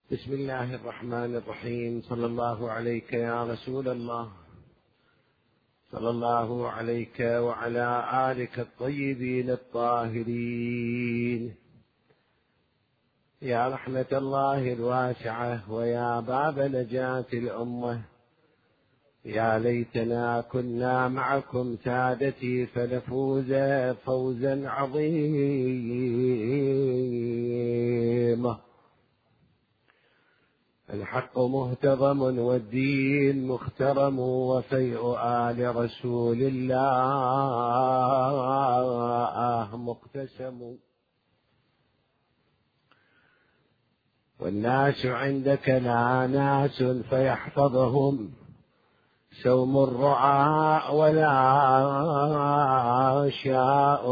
بسم الله الرحمن الرحيم. صلى الله عليك يا رسول الله، صلى الله عليك وعلى آلك الطيبين الطاهرين. يا رحمة الله الواسعة ويا باب نجاة الأمة، يا ليتنا كنا معكم سادتي فنفوز فوزا عظيما. الحق مهتضم والدين مخترم، وفيء آل رسول الله مقتسم. والناس عندك لا ناس فيحفظهم سوم الرعاء، ولا شاء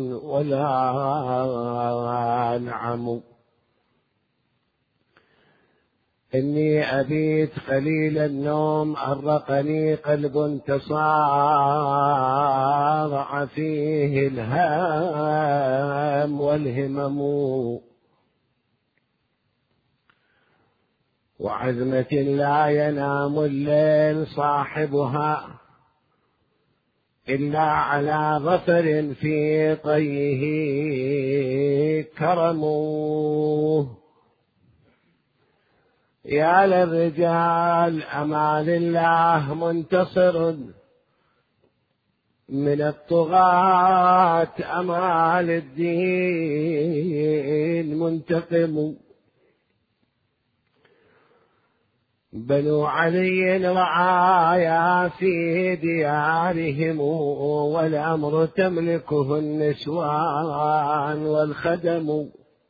ولا نعم. إني أبيت قليل النوم، أرقني قلب تصارع فيه الهام والهمم، وعزمة لا ينام الليل صاحبها إلا على ظفر في طيه كرمه. يا للرجال أمان الله منتصر، من الطغاة أمال الدين منتقم. بنو علي رعايا في ديارهم، والأمر تملكه النسوان والخدم.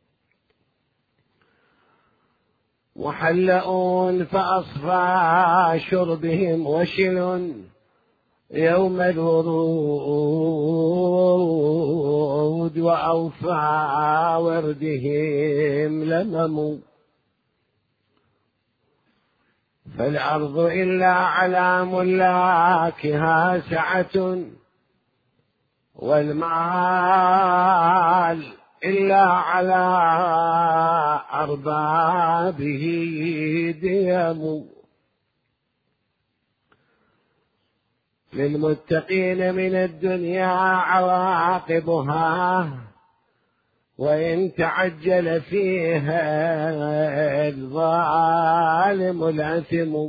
محلؤون فأصفى شربهم وشل يوم الورود، وأوفى وردهم لمم. فالأرض إلا على ملاكها سعة، والمال إلا على أربابه ديم. للمتقين من الدنيا عواقبها، وإن تعجل فيها الظالم الأثم.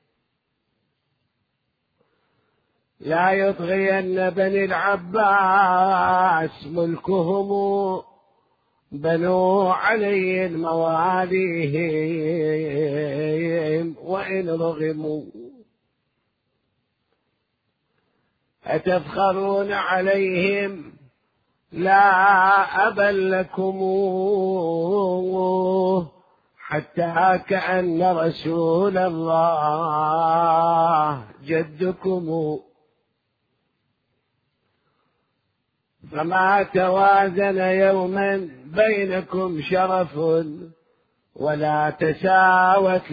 لا يطغين بني العباس ملكهم، بنو علي مواليهم وإن رغموا. أتفخرون عليهم لا أبا لكم، حتى كأن رسول الله جدكم. فما توازن يوما بينكم شرف، ولا تساوت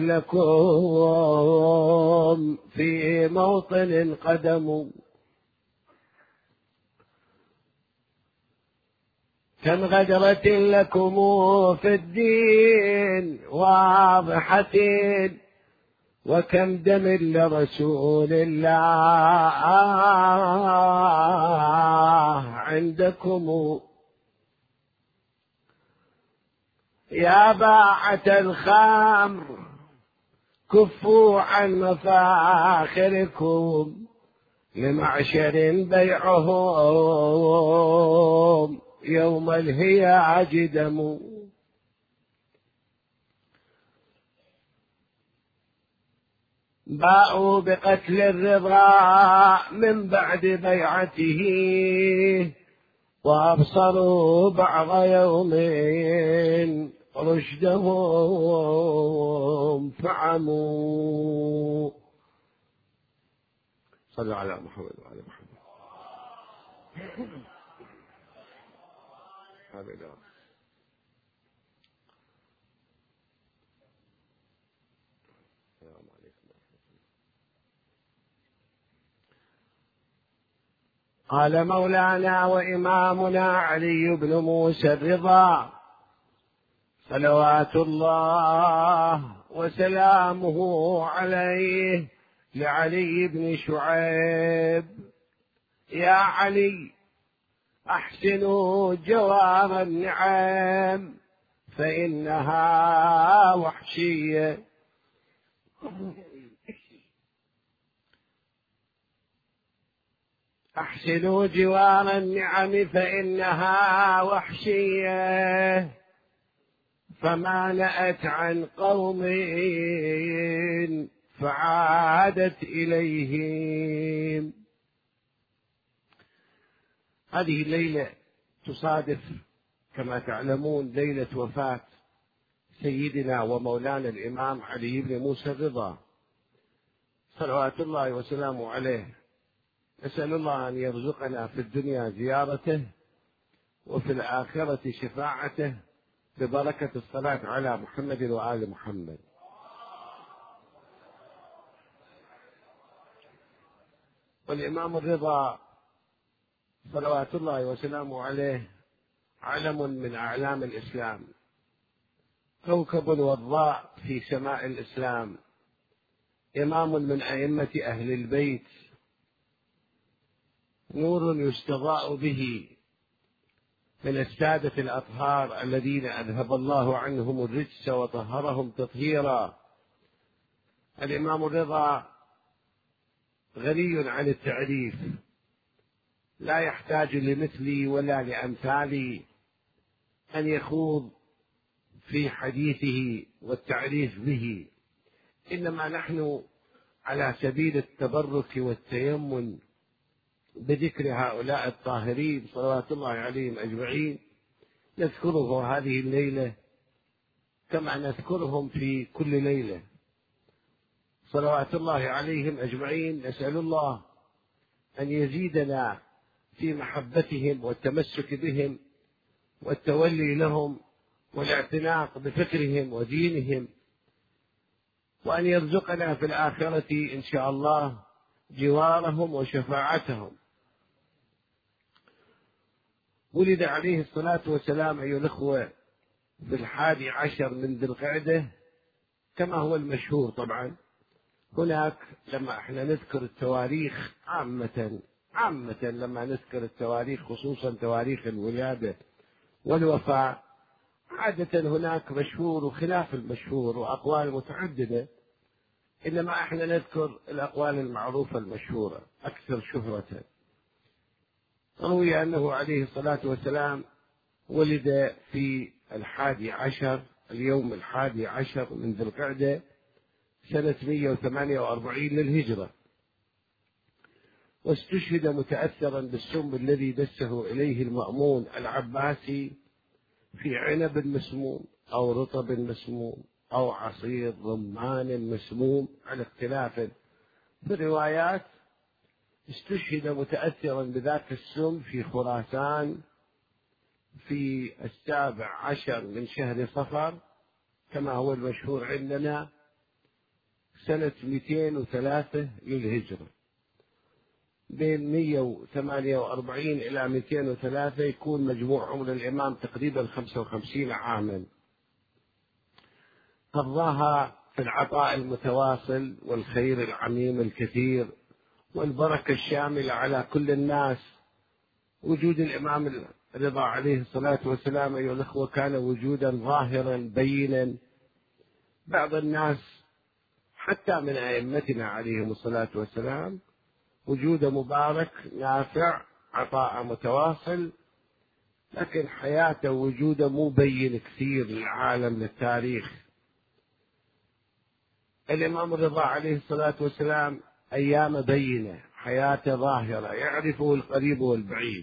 لكم في موطن قدم. كم غدرة لكم في الدين واضحة، وكم دم لرسول الله عندكم. يا باعة الخمر كفوا عن مفاخركم، لمعشر بيعهم يوم الهياج دم. باءوا بقتل الرضا من بعد بيعته، وأبصروا بعض يوم رشدهم فعموا. صلوا على محمد وعلى محمد. قال مولانا وإمامنا علي بن موسى الرضا صلوات الله وسلامه عليه لعلي بن شعيب: يا علي، أحسنوا جوار النعم فإنها وحشية. أحسنوا جوار النعم فإنها وحشية، فما نأت عن قوم فعادت إليهم. هذه الليلة تصادف كما تعلمون ليلة وفاة سيدنا ومولانا الإمام علي بن موسى الرضا صلوات الله وسلامه عليه. نسأل الله أن يرزقنا في الدنيا زيارته وفي الآخرة شفاعته ببركة الصلاة على محمد وآل محمد. والإمام الرضا صلوات الله وسلامه عليه علم من أعلام الإسلام، كوكب وضاء في سماء الإسلام، إمام من أئمة أهل البيت، نور يستضاء به من السادة الأطهار الذين أذهب الله عنهم الرجس وطهرهم تطهيرا. الإمام الرضا غني عن التعريف، لا يحتاج لمثلي ولا لأمثالي أن يخوض في حديثه والتعريف به، إنما نحن على سبيل التبرك والتيمن بذكر هؤلاء الطاهرين صلوات الله عليهم أجمعين نذكره هذه الليلة كما نذكرهم في كل ليلة صلوات الله عليهم أجمعين. نسأل الله أن يزيدنا في محبتهم والتمسك بهم والتولي لهم والاعتناق بفكرهم ودينهم، وأن يرزقنا في الآخرة إن شاء الله جوارهم وشفاعتهم. ولد عليه الصلاة والسلام أيها الأخوة في 11 من ذي القعدة كما هو المشهور. طبعا هناك لما احنا نذكر التواريخ عامة لما نذكر التواريخ خصوصا تواريخ الولادة والوفاة عادة هناك مشهور وخلاف المشهور وأقوال متعددة، إنما احنا نذكر الأقوال المعروفة المشهورة أكثر شهرة. روي أنه عليه الصلاة والسلام ولد في 11 اليوم 11 من ذي القعدة سنة 148 للهجرة، واستشهد متأثرا بالسم الذي دسه إليه المأمون العباسي في عنب مسموم أو رطب مسموم أو عصير رمان مسموم على اختلاف في الروايات. استشهد متأثرا بذاك السم في خراسان في 17 من شهر صفر كما هو المشهور عندنا سنة 203 للهجرة. بين 148 إلى 203 يكون مجموع عمر الإمام تقريبا 55 عاما، قضاها في العطاء المتواصل والخير العميم الكثير والبركة الشاملة على كل الناس. وجود الإمام الرضا عليه الصلاة والسلام أيها الأخوة كان وجودا ظاهرا بينا. بعض الناس حتى من أئمتنا عليهم الصلاة والسلام وجود مبارك نافع عطاء متواصل، لكن حياته وجوده مو بين كثير للعالم للتاريخ. الإمام الرضا عليه الصلاة والسلام أيام بينة، حياته ظاهرة، يعرفه القريب والبعيد،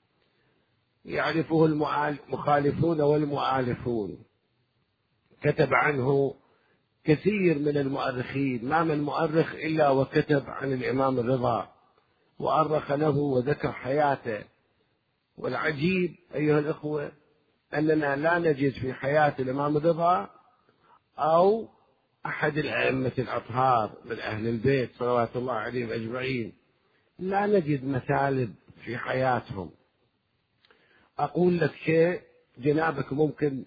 يعرفه المخالفون والمؤالفون. كتب عنه كثير من المؤرخين، ما من مؤرخ إلا وكتب عن الإمام الرضا وأرخ له وذكر حياته. والعجيب أيها الأخوة أننا لا نجد في حياة الإمام الرضا أو أحد الأئمة الأطهار من أهل البيت صلوات الله عليهم أجمعين، لا نجد مثالب في حياتهم. أقول لك شيء جنابك ممكن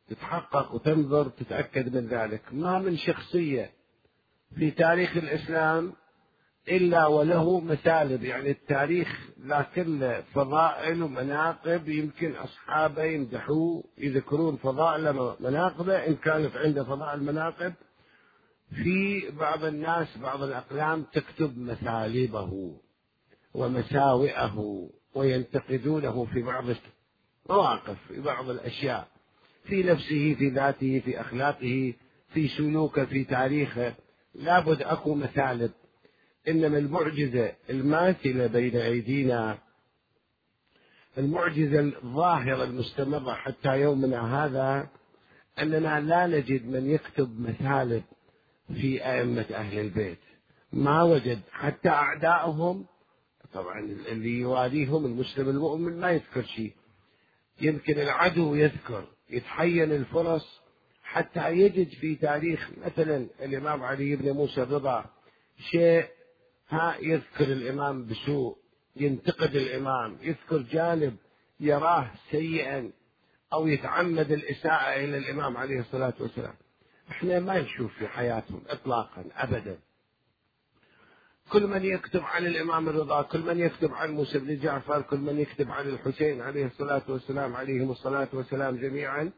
تتحقق وتنظر تتأكد من ذلك. ما من شخصية في تاريخ الإسلام إلا وله مثالب، يعني التاريخ لكن فضائل ومناقب، يمكن أصحابه يمدحوه يذكرون فضائل مناقبه إن كانت عنده فضائل مناقب. في بعض الناس بعض الأقلام تكتب مثالبه ومساوئه وينتقدونه في بعض المواقف، في بعض الأشياء، في نفسه، في ذاته، في أخلاقه، في سلوكه، في تاريخه. لابد أكو مثالب. إنما المعجزة الماثلة بين أيدينا، المعجزة الظاهرة المستمرة حتى يومنا هذا، أننا لا نجد من يكتب مثالب في أئمة أهل البيت. ما وجد، حتى أعدائهم طبعا اللي يواليهم المسلم المؤمن ما يذكر شيء، يمكن العدو يذكر، يتحين الفرص حتى يجد في تاريخ مثلا الإمام علي بن موسى الرضا شيء يذكر الإمام بسوء، ينتقد الإمام، يذكر جانب يراه سيئا أو يتعمد الإساءة إلى الإمام عليه الصلاة والسلام. احنا ما نشوف في حياتهم إطلاقا أبدا. كل من يكتب عن الإمام الرضا، كل من يكتب عن موسى بن جعفر، كل من يكتب عن الحسين عليه الصلاة والسلام، عليهم الصلاة والسلام جميعا،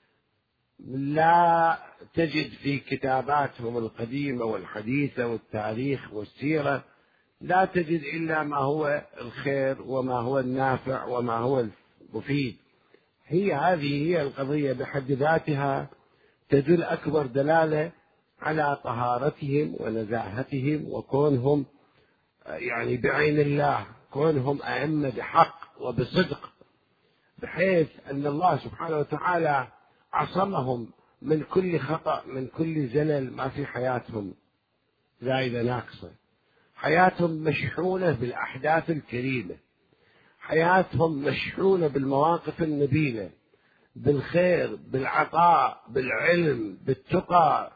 لا تجد في كتاباتهم القديمة والحديثة والتاريخ والسيرة، لا تجد إلا ما هو الخير وما هو النافع وما هو المفيد. هذه هي القضية بحد ذاتها تدل أكبر دلالة على طهارتهم ونزاهتهم وكونهم يعني بعين الله، كونهم أئمة بحق وبصدق، بحيث أن الله سبحانه وتعالى عصمهم من كل خطأ، من كل زلل، ما في حياتهم زايدة ناقصة. حياتهم مشحونة بالأحداث الكريمة، حياتهم مشحونة بالمواقف النبيلة، بالخير، بالعطاء، بالعلم، بالتقى،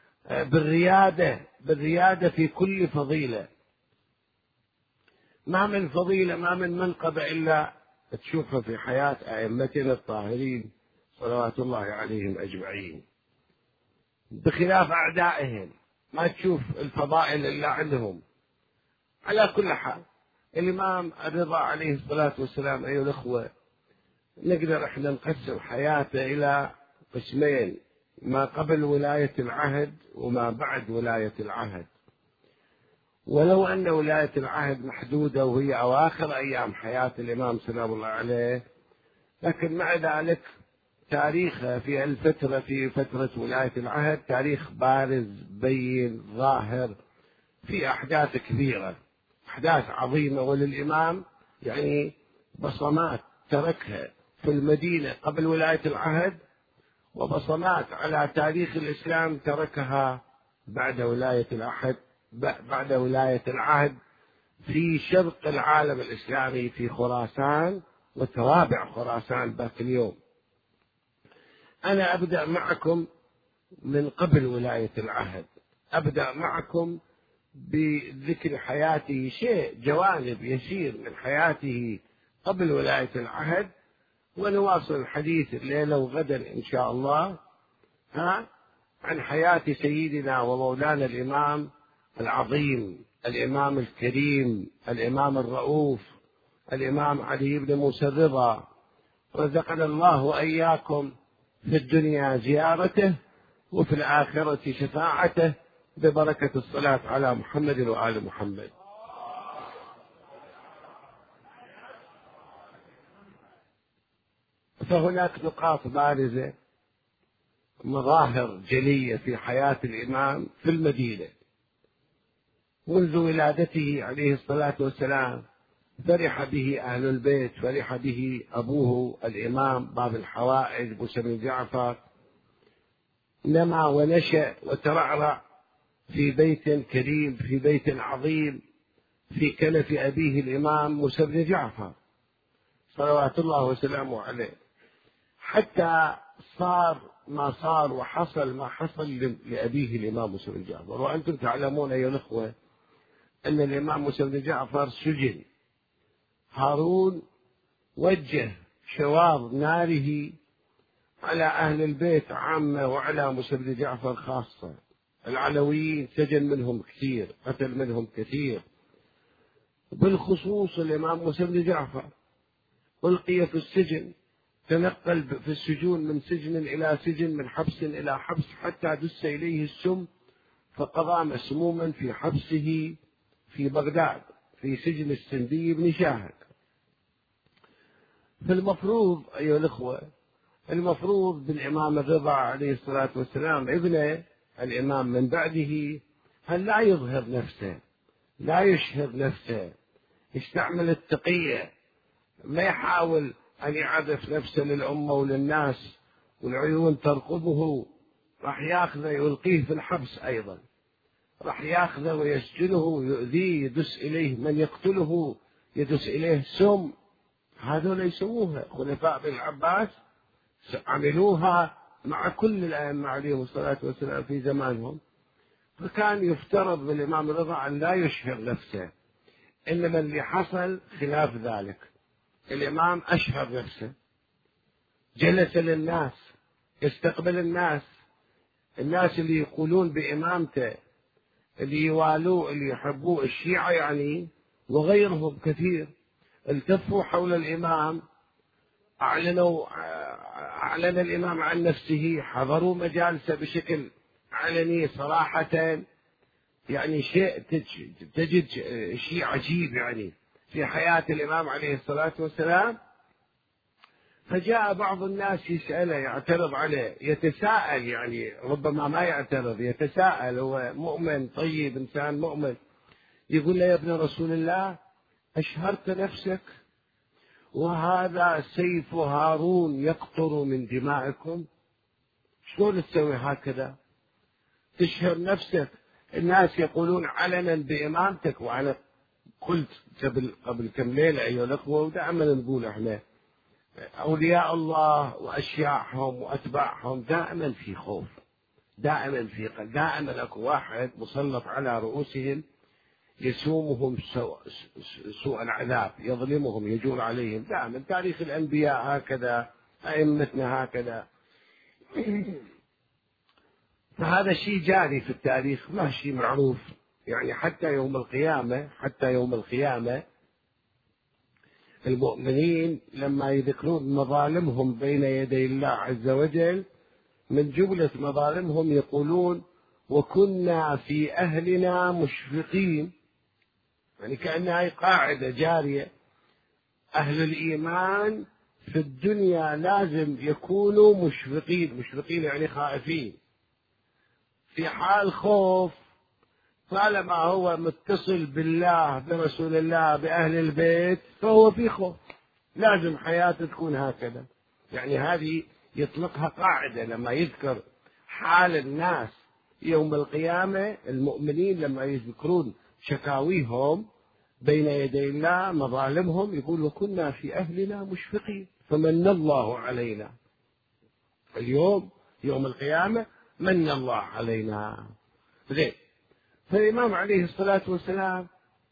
بالريادة في كل فضيلة. ما من فضيلة، ما من منقبة إلا تشوفها في حياة أئمتنا الطاهرين صلوات الله عليهم أجمعين، بخلاف أعدائهم ما تشوف الفضائل إلا عندهم. على كل حال، الإمام الرضا عليه الصلاة والسلام أيها الأخوة، نقدر احنا نقسم حياته إلى قسمين: ما قبل ولاية العهد وما بعد ولاية العهد. ولو أن ولاية العهد محدودة وهي أواخر أيام حياة الإمام سلام الله عليه، لكن مع ذلك تاريخه في الفترة، في فترة ولاية العهد، تاريخ بارز بين ظاهر، في أحداث كبيرة، أحداث عظيمة. وللإمام يعني بصمات تركها في المدينة قبل ولاية العهد، وبصمات على تاريخ الإسلام تركها بعد ولاية العهد، بعد ولاية العهد في شرق العالم الإسلامي، في خراسان وتوابع خراسان ذاك اليوم. أنا أبدأ معكم من قبل ولاية العهد، أبدأ معكم بذكر حياته، شيء جوانب يسير من حياته قبل ولاية العهد، ونواصل الحديث الليلة وغدا إن شاء الله عن حياة سيدنا ومولانا الإمام العظيم، الإمام الكريم، الإمام الرؤوف، الإمام علي بن موسى الرضا، رزقنا الله وإياكم في الدنيا زيارته وفي الآخرة شفاعته ببركة الصلاة على محمد وآل محمد. فهناك نقاط بارزة، مظاهر جلية في حياة الإمام في المدينة منذ ولادته عليه الصلاة والسلام. فرح به أهل البيت، فرح به أبوه الإمام باب الحوائج موسى بن جعفر، نما ونشأ وترعرع في بيت كريم، في بيت عظيم، في كنف أبيه الإمام موسى بن جعفر صلوات الله وسلامه عليه، حتى صار ما صار وحصل ما حصل لأبيه الإمام موسى بن جعفر. وأنتم تعلمون أيها الأخوة أن الإمام موسى بن جعفر سجن، هارون وجه شواظ ناره على أهل البيت عامة وعلى موسى بن جعفر خاصة. العلويين سجن منهم كثير، قتل منهم كثير، بالخصوص الإمام موسى بن جعفر ألقي في السجن، تنقل في السجون من سجن إلى سجن، من حبس إلى حبس، حتى دس إليه السم فقضى مسموما في حبسه في بغداد في سجن السندي بن شاهد. فالمفروض أيها الأخوة، المفروض بالإمام الرضا عليه الصلاة والسلام ابنه الإمام من بعده أن لا يظهر نفسه، لا يشهر نفسه، يستعمل التقية، ما يحاول أن يعرف نفسه للأمة وللناس والعيون ترقبه، راح ياخذه يلقيه في الحبس، أيضا راح ياخذه ويسجنه ويؤذيه، يدس إليه من يقتله، يدس إليه سم. هذول يسووها خلفاء بن العباس، عملوها مع كل الأئمة عليهم الصلاة والسلام في زمانهم. فكان يفترض بالإمام الرضا أن لا يشهر نفسه، إنما اللي حصل خلاف ذلك. الإمام أشهر نفسه، جلس للناس، يستقبل الناس اللي يقولون بإمامته، اللي يوالوه، اللي يحبوه، الشيعة يعني وغيرهم كثير، التفوا حول الإمام، أعلن الإمام عن نفسه، حضروا مجالسه بشكل علني صراحة. يعني شيء تجد شيء عجيب يعني في حياة الإمام عليه الصلاة والسلام. فجاء بعض الناس يسأله، يعترض عليه، يتساءل، يعني ربما ما يعترض، يتساءل، هو مؤمن طيب، إنسان مؤمن، يقول له: يا ابن رسول الله، أشهرت نفسك وهذا سيف هارون يقطر من دمائكم؟ شلون تسوي هكذا؟ تشهر نفسك، الناس يقولون علنا بإمامتك. وأنا قلت قبل كم ليلة أيها الأخوة، ودائما نقول إحنا أولياء الله وأشياعهم وأتباعهم دائما في خوف، دائما في قلق، دائما أكو واحد مسلط على رؤوسهم يسومهم سوء العذاب، يظلمهم، يجور عليهم. دائما تاريخ الأنبياء هكذا، أئمتنا هكذا. فهذا شيء جاري في التاريخ، ما شيء معروف يعني. حتى يوم القيامة المؤمنين لما يذكرون مظالمهم بين يدي الله عز وجل، من جملة مظالمهم يقولون: وكنا في أهلنا مشفقين. يعني كأنها قاعدة جارية، أهل الإيمان في الدنيا لازم يكونوا مشفقين يعني خائفين، في حال خوف. طالما هو متصل بالله، برسول الله، بأهل البيت، فهو في خوف، لازم حياته تكون هكذا. يعني هذه يطلقها قاعدة لما يذكر حال الناس يوم القيامة. المؤمنين لما يذكرون شكاويهم بين يدي الله، مظالمهم، يقول: وكنا في أهلنا مشفقين فمن الله علينا. اليوم يوم القيامة من الله علينا. زين. فالإمام عليه الصلاة والسلام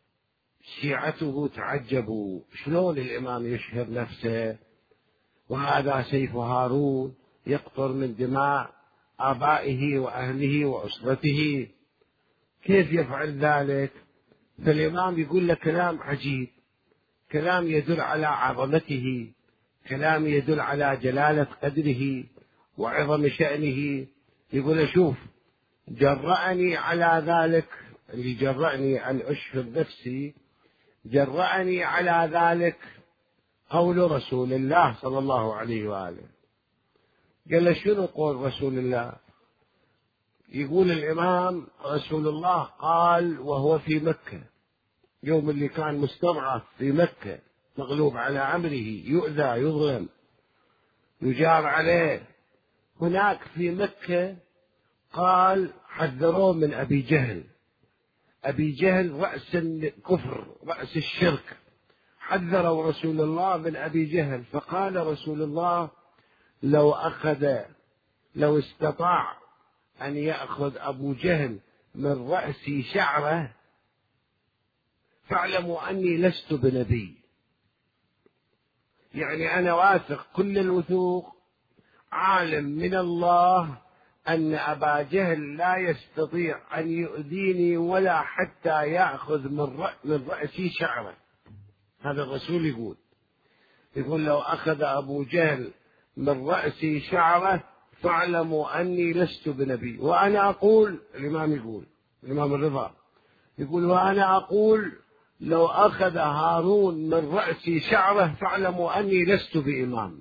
شيعته تعجبوا، شلون الإمام يشهر نفسه وهذا سيف هارون يقطر من دماء آبائه وأهله وأسرته، كيف يفعل ذلك؟ فالإمام يقول له كلام عجيب، كلام يدل على عظمته، كلام يدل على جلالة قدره وعظم شأنه. يقول له: شوف، جرأني على ذلك، اللي جرأني أن أشهر نفسي، جرأني على ذلك قول رسول الله صلى الله عليه وآله. قال له: شنو قول رسول الله؟ يقول الإمام: رسول الله قال وهو في مكة، يوم اللي كان مستضعف في مكة، مغلوب على أمره، يؤذى، يظلم، يجار عليه، هناك في مكة، قال حذروه من أبي جهل. أبي جهل رأس الكفر، رأس الشرك، حذروا رسول الله من أبي جهل. فقال رسول الله: لو استطاع أن يأخذ أبو جهل من رأسي شعره فاعلموا أني لست بنبي. يعني أنا واثق كل الوثوق عالم من الله أن أبا جهل لا يستطيع أن يؤذيني ولا حتى يأخذ من رأسي شعرة. هذا الرسول يقول لو أخذ أبو جهل من رأسي شعرة فاعلموا أني لست بنبي. وأنا أقول، الإمام الرضا يقول وأنا أقول لو أخذ هارون من رأسي شعرة فاعلموا أني لست بإمام.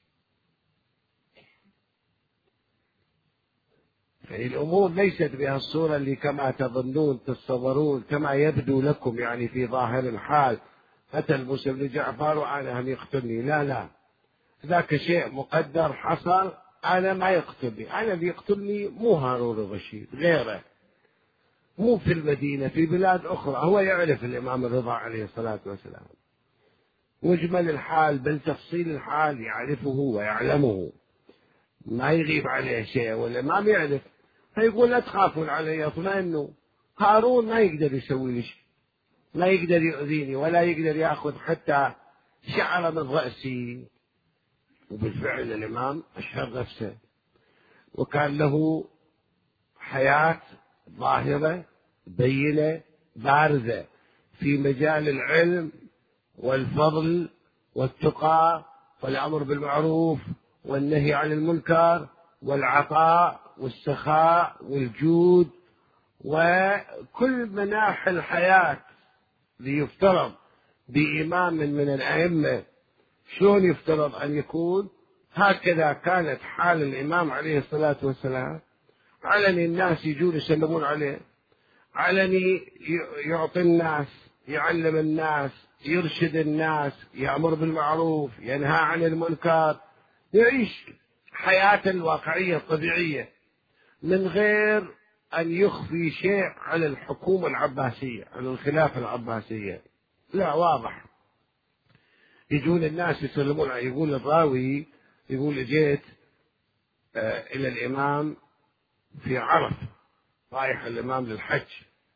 يعني الأمور ليست بهالصورة اللي كما تظنون تتصورون، كما يبدو لكم يعني في ظاهر الحال قتل موسى بن جعفر وأنا هم يقتلني. لا، ذاك شيء مقدر حصل. أنا ما يقتلني، أنا اللي يقتلني مو هارون الرشيد، غيره، مو في المدينة، في بلاد أخرى. هو يعرف الإمام الرضا عليه الصلاة والسلام مجمل الحال بل تفصيل الحال يعرفه ويعلمه، ما يغيب عليه شيء والإمام يعرف. فيقول لا تخافون علي، اطمئنوا، هارون ما يقدر يسوي لي شيء، لا يقدر يؤذيني ولا يقدر يأخذ حتى شعر من رأسي. وبالفعل الإمام أشهر نفسه، وكان له حياة ظاهرة بينة بارزة في مجال العلم والفضل والتقى والأمر بالمعروف والنهي عن المنكر والعطاء والسخاء والجود وكل مناحي الحياة ليفترض بإمام من الأئمة شلون يفترض أن يكون. هكذا كانت حال الإمام عليه الصلاة والسلام. علني الناس يجون يسلمون عليه، علني يعطي الناس، يعلم الناس، يرشد الناس، يأمر بالمعروف، ينهى عن المنكر، يعيش حياة الواقعية الطبيعية من غير أن يخفي شيء على الحكومة العباسية، على الخلافة العباسية. لا، واضح. يجون الناس يسلمون عليه. يقول الراوي يقول جيت إلى الإمام في عرف، رايح الإمام للحج،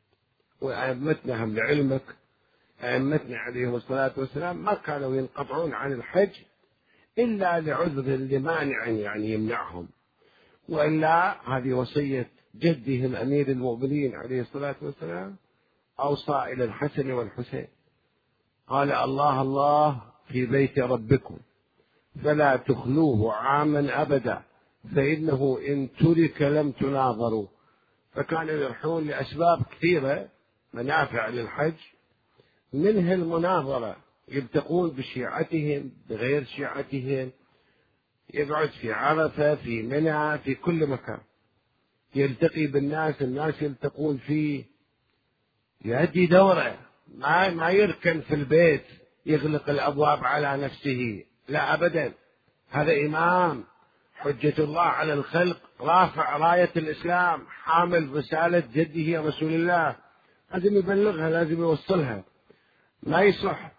وأئمتنا هم لعلمك أئمتنا عليهم الصلاة والسلام ما كانوا ينقطعون عن الحج إلا لعذر لمانع يعني يمنعهم، وإلا هذه وصية جدهم أمير المؤمنين عليه الصلاة والسلام، أوصى إلى الحسن والحسين قال الله الله في بيت ربكم فلا تخلوه عاما أبدا فإنه إن ترك لم تناظروا. فكانوا يروحون لأسباب كثيرة منافع للحج، منها المناظرة، يلتقون بشيعتهم بغير شيعتهم، يقعد في عرفة في منى في كل مكان يلتقي بالناس، الناس يلتقون فيه، يؤدي دوره، ما يركن في البيت يغلق الأبواب على نفسه، لا أبدا. هذا إمام حجة الله على الخلق، رافع راية الإسلام، حامل رسالة جده رسول الله، لازم يبلغها، لازم يوصلها. ما يصح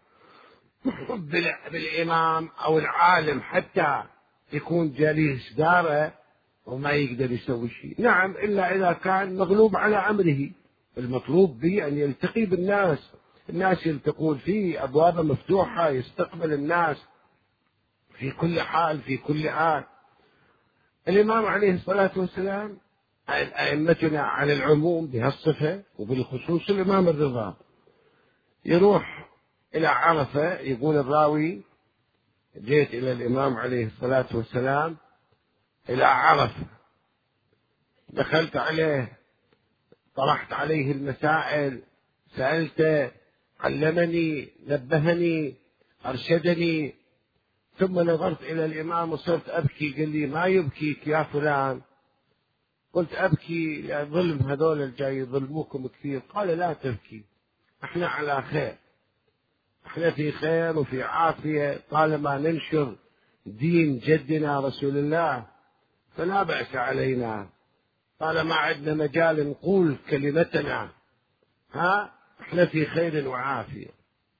بالإمام أو العالم حتى يكون جليس داره وما يقدر يسوي شيء. نعم، إلا إذا كان مغلوب على أمره. المطلوب به أن يلتقي بالناس، الناس يلتقون فيه، أبوابه مفتوحة، يستقبل الناس في كل حال في كل آن. الإمام عليه الصلاة والسلام أئمتنا على العموم بهالصفة، وبالخصوص الإمام الرضا يروح إلى عرفة. يقول الراوي جئت إلى الإمام عليه الصلاة والسلام إلى عرفة، دخلت عليه، طرحت عليه المسائل، سألته، علمني، نبهني، أرشدني، ثم نظرت إلى الإمام وصرت أبكي. قال لي ما يبكيك يا فلان؟ قلت أبكي لظلم هذول الجاي يظلموكم كثير. قال لا تبكي، احنا على خير، احنا في خير وفي عافية، طالما ننشر دين جدنا رسول الله فلا بأس علينا، طالما عندنا مجال نقول كلمتنا، احنا في خير وعافية.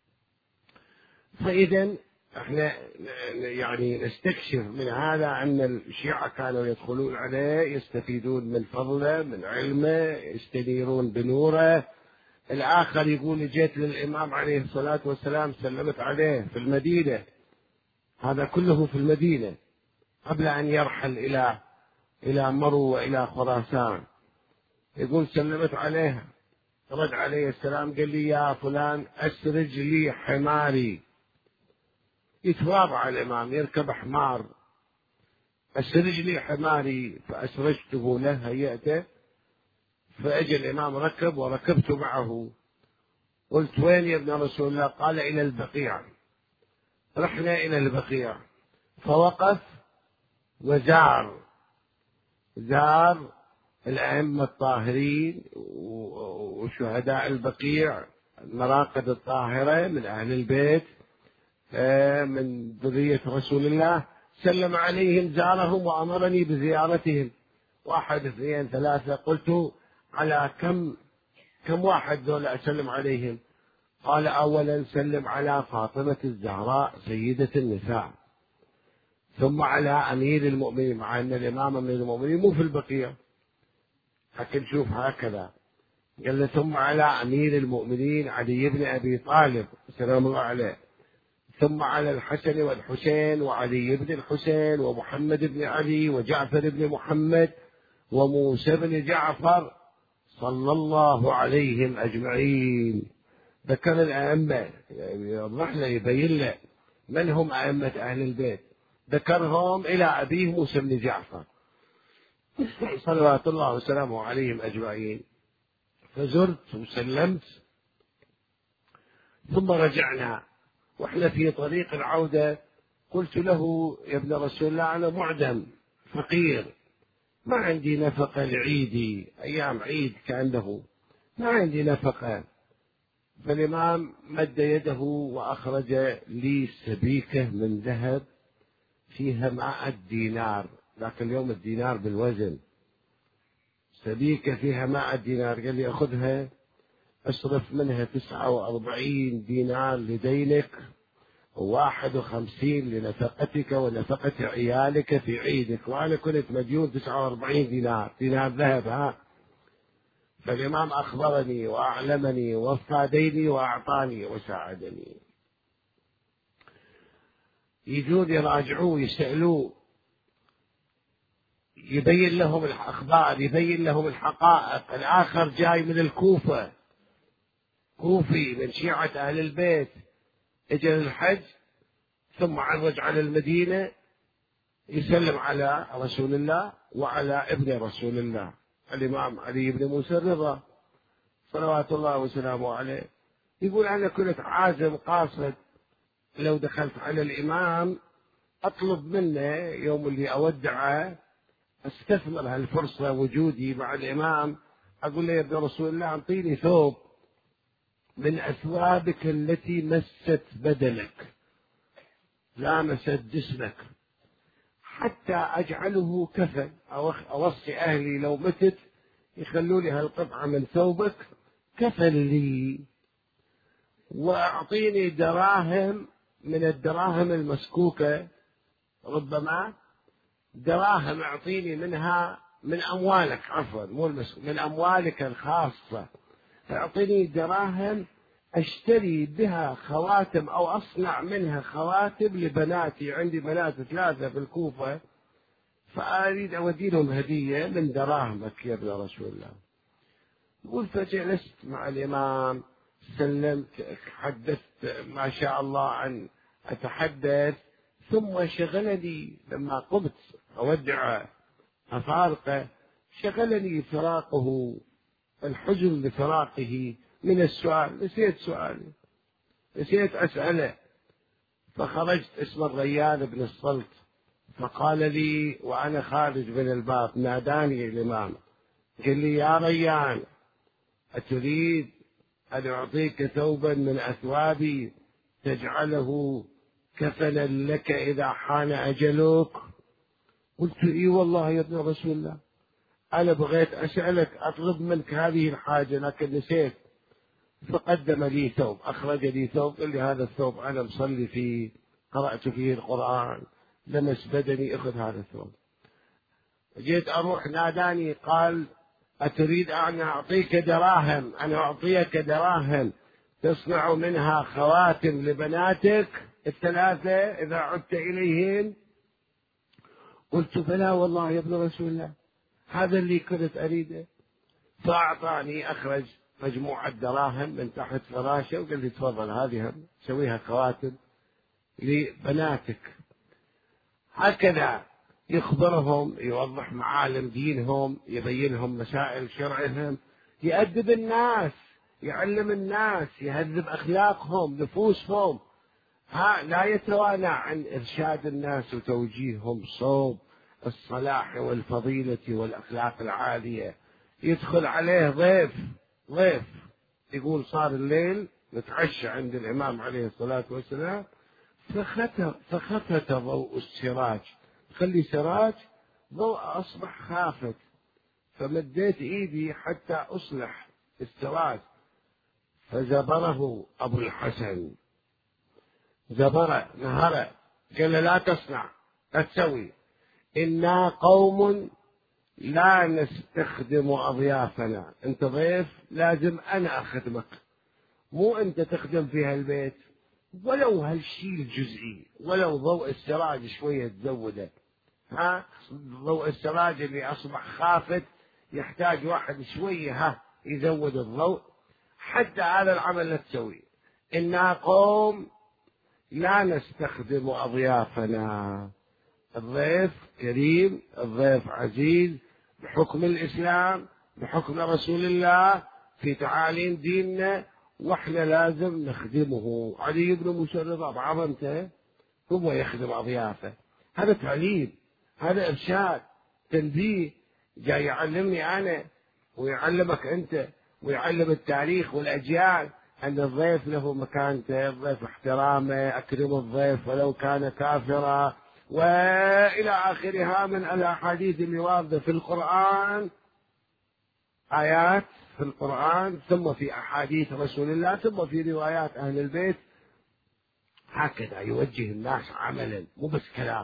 فإذا احنا يعني نستكشف من هذا أن الشيعة كانوا يدخلون عليه يستفيدون من فضله من علمه، يستنيرون بنوره. الآخر يقول جئت للإمام عليه الصلاة والسلام سلمت عليه في المدينة، هذا كله في المدينة، قبل أن يرحل إلى مرو وإلى خراسان. يقول سلمت عليه، رد عليه السلام قال لي يا فلان أسرج لي حماري. يتواضع الإمام، يركب حمار، أسرج لي حماري، فأسرجته له، هيئته، فأجى الإمام ركب وركبت معه. قلت وين يا ابن رسول الله؟ قال إلى البقيع. رحنا إلى البقيع، فوقف وزار الأئمة الطاهرين وشهداء البقيع، المراقد الطاهرة من أهل البيت من ذرية رسول الله، سلم عليهم، زارهم وأمرني بزيارتهم. 1 2 3. قلت على كم واحد دول أسلم عليهم؟ قال أولا سلم على فاطمة الزهراء سيدة النساء، ثم على أمير المؤمنين، مع أن الإمام أمير المؤمنين مو في البقيع، لكن شوف هكذا قال له ثم على أمير المؤمنين علي بن أبي طالب سلام الله عليه، ثم على الحسن والحسين وعلي بن الحسين ومحمد بن علي وجعفر بن محمد وموسى بن جعفر صلى الله عليهم أجمعين. ذكر الأئمة، يوضح له يبين له من هم أئمة أهل البيت، ذكرهم إلى أبيه موسى بن جعفر صلوات الله وسلامه عليهم أجمعين. فزرت وسلمت، ثم رجعنا، وإحنا في طريق العودة قلت له يا ابن رسول الله أنا معدم فقير، ما عندي نفقة لعيدي، أيام عيد كأنه ما عندي نفقة. فالإمام مد يده وأخرج لي سبيكة من ذهب فيها 100 دينار، لكن اليوم الدينار بالوزن، سبيكة فيها 100 دينار. قال لي أخذها أصرف منها 49 دينار لدينك، و51 لنفقتك ونفقة عيالك في عيدك، وأنا كنت مديون 49 دينار ذهب. ها، فالإمام أخبرني وأعلمني ووفى ديني وأعطاني وساعدني. يجون يراجعوه يسألوه، يبين لهم الأخبار، يبين لهم الحقائق. الآخر جاي من الكوفة، كوفي من شيعة أهل البيت، اجى للحج ثم عرج على المدينة يسلم على رسول الله وعلى ابن رسول الله الإمام علي بن موسى الرضا صلوات الله وسلامه عليه. يقول أنا كنت عازم قاصد، لو دخلت على الإمام أطلب منه يوم اللي أودعه استثمر هالفرصة وجودي مع الإمام، أقول له يا ابن رسول الله أعطيني ثوب من أثوابك التي مست بدنك لامست جسمك، حتى أجعله كفن، أوصي أهلي لو متت يخلوا لي هالقطعة من ثوبك كفن لي، وأعطيني دراهم من الدراهم المسكوكة، ربما دراهم أعطيني منها من أموالك، عفوا مو من أموالك الخاصة، أعطيني دراهم أشتري بها خواتم أو أصنع منها خواتم لبناتي، عندي بنات 3 في الكوفة، فأريد أودي لهم هدية من دراهمك يا ابن رسول الله. يقول فجلست مع الإمام، سلمت، حدثت ما شاء الله عن أتحدث، ثم شغلني لما قمت أودع أفارقه، شغلني فراقه، الحزن لفراقه من السؤال، نسيت سؤالي، نسيت أسأله، فخرجت اسم الريان بن الصلت، فقال لي وأنا خارج من الباب ناداني الإمام قال لي يا ريان أتريد أن أعطيك ثوبا من أثوابي تجعله كفنا لك إذا حان أجلك؟ قلت إي والله يا ابن رسول الله، أنا بغيت أسألك أطلب منك هذه الحاجة لكن نسيت. فقدم لي ثوب، أخرج لي ثوب، قال لي هذا الثوب أنا مصلي فيه، قرأت فيه القرآن، لمس بدني، أخذ هذا الثوب. جيت أروح ناداني قال أتريد أن أعطيك دراهم، أنا أعطيك دراهم تصنع منها خواتم لبناتك 3 إذا عدت إليهن، قلت بلى والله يا ابن رسول الله، هذا اللي كنت أريده. فأعطاني، أخرج مجموعة دراهم من تحت فراشه وقال لي تفضل هذه سويها خواتم لبناتك. هكذا يخبرهم، يوضح معالم دينهم، يبينهم مسائل شرعهم، يأدب الناس، يعلم الناس، يهذب أخلاقهم نفوسهم. لا يتوانى عن إرشاد الناس وتوجيههم صوب الصلاح والفضيلة والأخلاق العالية. يدخل عليه ضيف يقول صار الليل نتعشى عند الإمام عليه الصلاة والسلام، فخفت ضوء السراج، خلي سراج ضوء أصبح خافت، فمديت إيدي حتى أصلح السراج، فزبره أبو الحسن، زبره نهره، قال لا تصنع، لا تسوي، إنا قوم لا نستخدم أضيافنا، أنت ضيف لازم أنا أخدمك، مو أنت تخدم في هالبيت، ولو هالشيء الجزئي، ولو ضوء السراج شوية تزوده. ضوء السراج اللي أصبح خافت يحتاج واحد شوية يزود الضوء، حتى هذا العمل لا تسوي. إنا قوم لا نستخدم أضيافنا. الضيف كريم، الضيف عزيز بحكم الإسلام، بحكم رسول الله، في تعاليم ديننا، واحنا لازم نخدمه. علي بن موسى الرضا بعظمته هو يخدم أضيافه، هذا تعليم، هذا إرشاد، تنبيه، جاي يعلمني أنا ويعلمك أنت، ويعلم التاريخ والأجيال أن الضيف له مكانته، الضيف احترامه، أكرم الضيف ولو كان كافرا، وإلى آخرها من الأحاديث اللي واردة في القرآن، آيات في القرآن، ثم في أحاديث رسول الله، ثم في روايات أهل البيت. هكذا يوجه الناس عملا، مو بس كلام،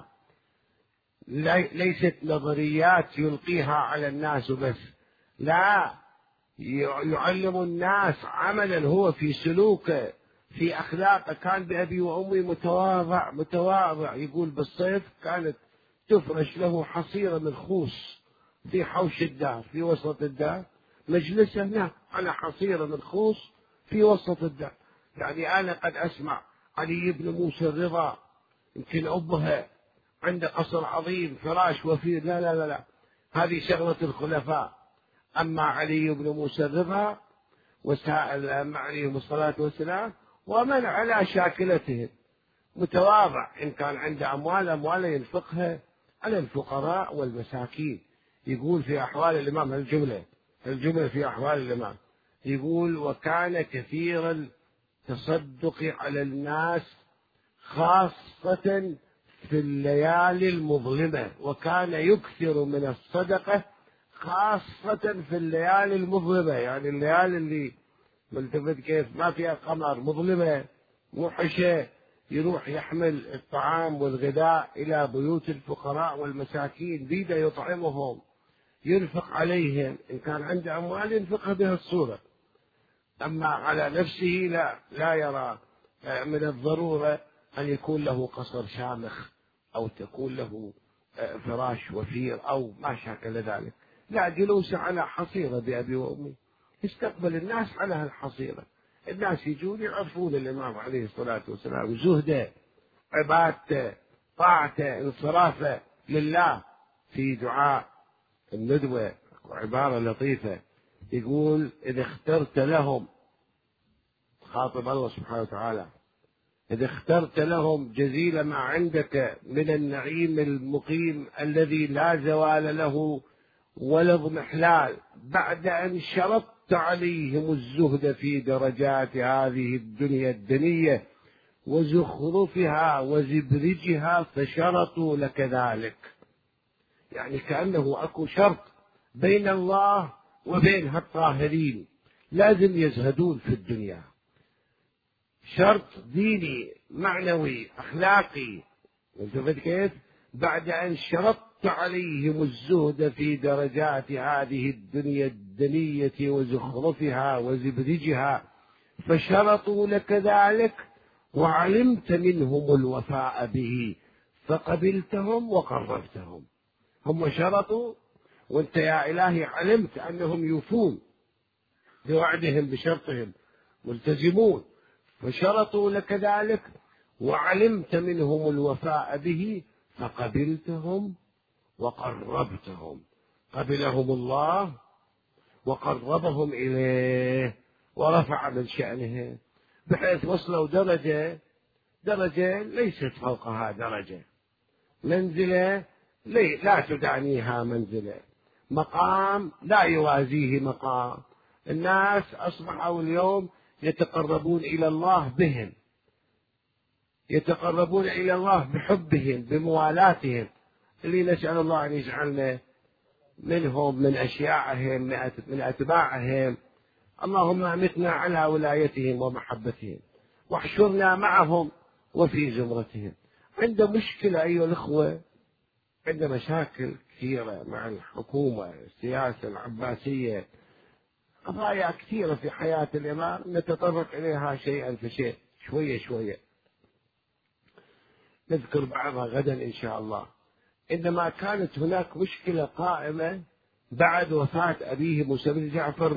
ليست نظريات يلقيها على الناس بس، لا، يعلم الناس عملا، هو في سلوكه، في أخلاقه. كان بأبي وأمي متواضع، يقول بالصيف كانت تفرش له حصيرة من خوص في حوش الدار، في وسط الدار، مجلسه هناك على حصيرة من خوص في وسط الدار. يعني أنا قد أسمع علي بن موسى الرضا يمكن أبها عنده قصر عظيم، فراش وفير، لا لا لا لا، هذه شغلة الخلفاء. أما علي بن موسى الرضا وسائر الأئمة عليهم الصلاة والسلام ومن على شاكلتهم، متواضع، إن كان عنده أمواله ينفقها على الفقراء والمساكين. يقول في أحوال الإمام الجملة في أحوال الإمام، يقول وكان كثير التصدق على الناس خاصة في الليالي المظلمة، وكان يكثر من الصدقة خاصة في الليالي المظلمة، يعني الليالي اللي ملتفت كيف ما فيها قمر، مظلمة موحشة، يروح يحمل الطعام والغذاء إلى بيوت الفقراء والمساكين، بيده يطعمهم، ينفق عليهم، إن كان عنده أموال ينفقها بهالصورة. أما على نفسه لا يرى من الضرورة أن يكون له قصر شامخ أو تكون له فراش وفير أو ما شاكل ذلك، لا، جلوس على حصيرة بأبي وأمي، يستقبل الناس على هالحصيرة، الناس يجون يعرفون الإمام عليه الصلاة والسلام، زهده، عبادته، طاعته، انصرافه لله. في دعاء الندوة وعبارة لطيفة يقول إذا اخترت لهم، خاطب الله سبحانه وتعالى، إذا اخترت لهم جزيل ما عندك من النعيم المقيم الذي لا زوال له ولا اضمحلال، بعد أن شرطت عليهم الزهد في درجات هذه الدنيا الدنية وزخرفها وزبرجها، فشرطوا لك ذلك. يعني كأنه أكو شرط بين الله وبين هالطاهرين، لازم يزهدون في الدنيا، شرط ديني معنوي أخلاقي، انتبهت كيف؟ بعد أن شرطت عليهم الزهد في درجات هذه الدنيا الدنية وزخرفها وزبرجها، فشرطوا لك ذلك وعلمت منهم الوفاء به، فقبلتهم وقربتهم. هم شرطوا، وانت يا إلهي علمت أنهم يوفون بوعدهم بشرطهم ملتزمون، فشرطوا لك ذلك وعلمت منهم الوفاء به فقبلتهم وقربتهم، قبلهم الله وقربهم إليه ورفع من شأنهم، بحيث وصلوا درجة ليست فوقها درجة، منزلة لا تدانيها منزلة، مقام لا يوازيه مقام. الناس أصبحوا اليوم يتقربون إلى الله بهم، يتقربون إلى الله بحبهم بموالاتهم، اللي نسأل الله أن يجعلنا منهم من أشياعهم من أتباعهم. اللهم أمتنا على ولايتهم ومحبتهم واحشرنا معهم وفي زمرتهم. عند مشكلة أيها الأخوة، عند مشاكل كثيرة مع الحكومة السياسة العباسية، قضايا كثيرة في حياة الإمام نتطرق إليها شيئا فشيء شوية شوية، نذكر بعضها غدا إن شاء الله. إنما كانت هناك مشكلة قائمة بعد وفاة أبيه موسى بن جعفر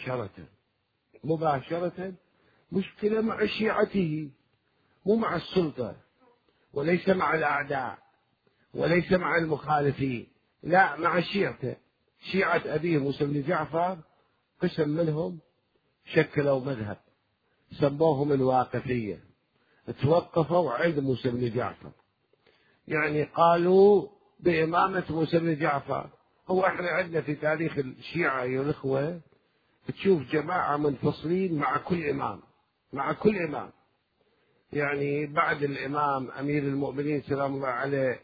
مباشرة، مشكلة مع شيعته، مو مع السلطة، وليس مع الأعداء، وليس مع المخالفين، لا، مع شيعته. شيعة أبيه موسى بن جعفر قسم منهم شكلوا مذهب سموهم الواقفية، توقفوا عند موسى بن جعفر، يعني قالوا بإمامة موسى بن جعفر. هو احنا عندنا في تاريخ الشيعة يا الأخوة تشوف جماعة منفصلين مع كل إمام، يعني بعد الإمام أمير المؤمنين سلام الله عليه